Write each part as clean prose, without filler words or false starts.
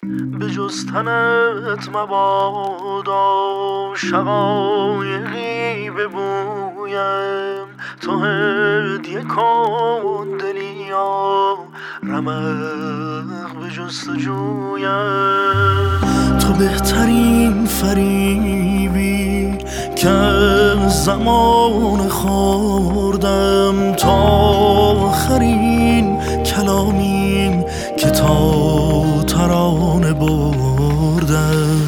به جز تنت مبادا شقایقی ببویم، تو هدیه کن دلیا رمق به جستجویم. تو بهترین فریبی که زمان خوردم، تا آخرین کلامیم که تا ترانه بردم.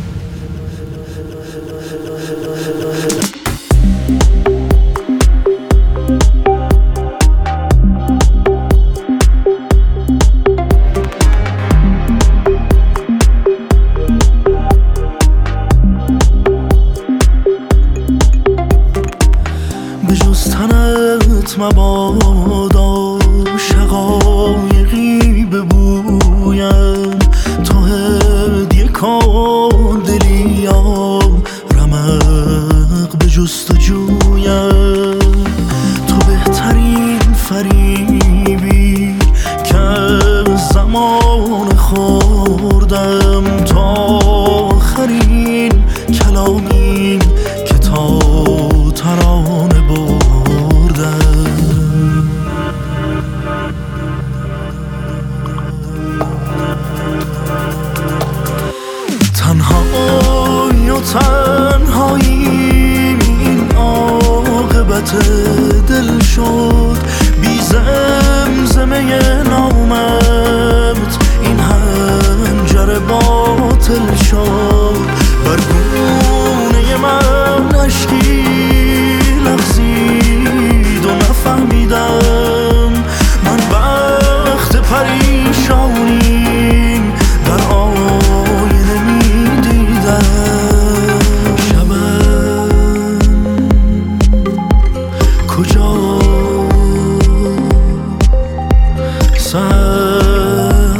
به جز تنت مبادا شقایقی ببویم، تو هدیه کن دلیا رمق به جستجویم. تو بهترین فریبی که زمان خوردم، تا آخرین کلامیم که تا ترانه بردم. تنهایی و تنهاییم، این عاقبت دل شد. بی زمزمه نامت این هنجر باطل شد. بر گونه من اشکی لغزید و نفهمیدم من بخت پریشانیم در آینه می دیدم. شبم کجا، سر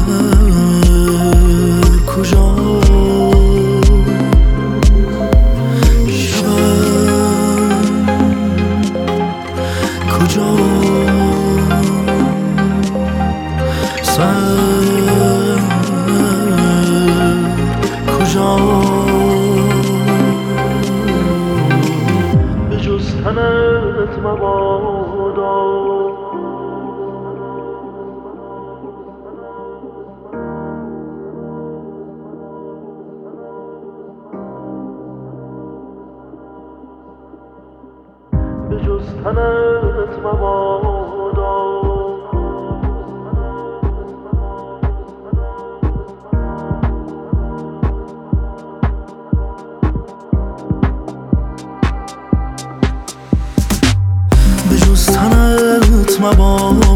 کجا، کجا، سر کجا. به جز تنت مبادا به جز تنت مبادا. به جز تنت مبادا